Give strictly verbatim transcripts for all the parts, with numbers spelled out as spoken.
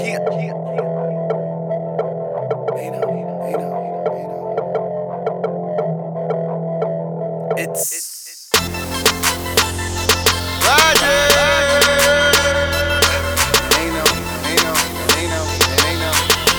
yeah, yeah, yeah. They know, they know, they know. It's, it's Roger. They know, they know, they know, they know.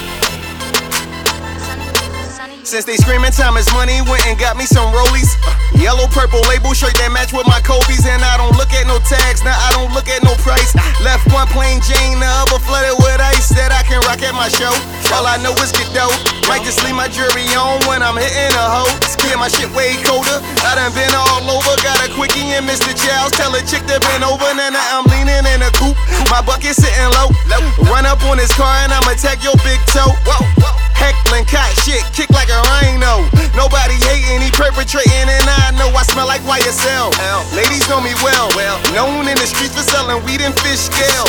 Since they screaming time is money, went and got me some rollies. Yellow purple label shirt that match with my Kobe's. And I don't look at no tags, now I don't look at no price. Left one plain Jane, the other flooded with ice. Said I can rock at my show, all I know is get dope. Might just leave my jury on when I'm hitting a hoe. Scared my shit way colder, I done been all over. Got a quickie and Mister Childs, tell a chick to bend over. Now I'm leaning in a coupe, my bucket sitting low. Run up on his car and I'ma tag your big toe. Heckling cot shit, kick like a rhino. Nobody hating, he perpetrating, and I know I smell like Y S L. Ladies know me well, well known in the streets for selling weed and fish scale.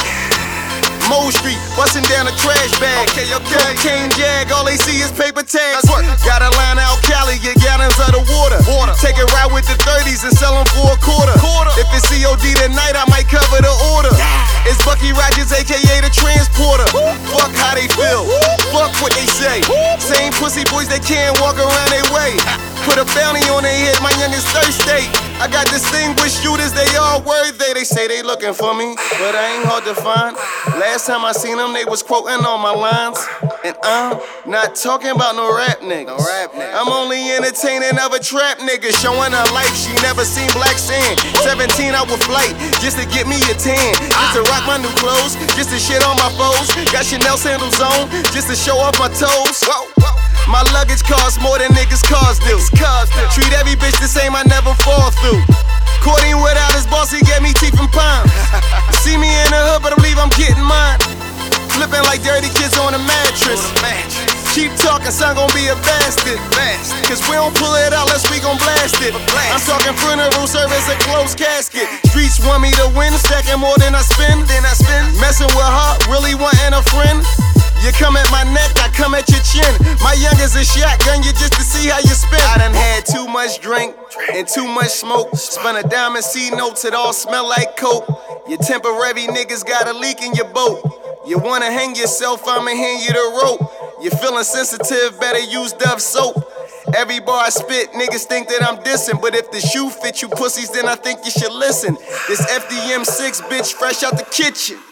Mo Street, bustin' down a trash bag. Okay, okay. Cocaine jag, all they see is paper tags. Got a line out Cali, get gallons of the water. water. Take a ride with the thirties and sell them for a quarter. quarter. If it's C O D tonight, I might cover the order. Yeah. It's Bucky Rogers, aka the transporter. Woo. Fuck how they feel, Woo. Fuck what they say. Woo. Same pussy boys that can't walk around their way. Put a bounty on their head, my youngest Thursday. I got distinguished shooters, they all worthy. They say they looking for me, but I ain't hard to find. Last time I seen them, they was quoting all my lines. And I'm not talking about no rap niggas. No rap niggas. I'm only entertaining other trap niggas, showing her life she never seen black sand. seventeen hour flight, just to get me a tan. Just to rock my new clothes, just to shit on my foes. Got Chanel sandals on, just to show off my toes. Whoa, whoa. My luggage costs more than niggas' cars do. Treat every bitch the same, I never fall through. Courting without his boss, he gave me teeth and palms. See me in the hood, but I believe I'm getting mine. Flipping like dirty kids on a mattress. Keep talking, son gon' be a bastard. Cause we don't pull it out unless we gon' blast it. I'm talking funeral service, a closed casket. Streets want me to win, stacking more than I spend. Then I spend. Messing with heart, really wanting a friend. You come at my neck, I come at your chin. My youngest a shotgun you just to see how you spin. I done had too much drink and too much smoke. Spun a diamond C notes, it all smell like coke. Your temporary niggas got a leak in your boat. You wanna hang yourself, I'ma hand you the rope. You feeling sensitive, better use Dove soap. Every bar I spit, niggas think that I'm dissing. But if the shoe fit you pussies, then I think you should listen. This F D M six bitch fresh out the kitchen.